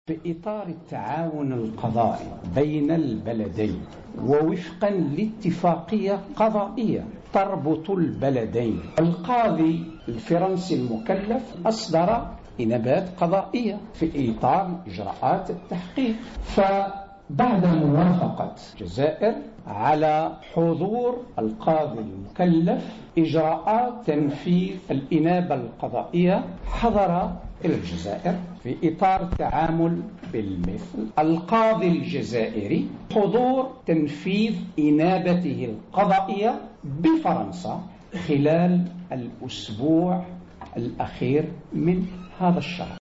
في إطار التعاون القضائي بين البلدين ووفقا لاتفاقية قضائية تربط البلدين، القاضي الفرنسي المكلف أصدر إنابات قضائية في إطار إجراءات التحقيق. فبعد موافقة الجزائر على حضور القاضي المكلف إجراءات تنفيذ الإنابة القضائية، حضر إلى الجزائر في إطار التعامل بالمثل القاضي الجزائري حضور تنفيذ إنابته القضائية بفرنسا خلال الأسبوع الأخير من هذا الشهر.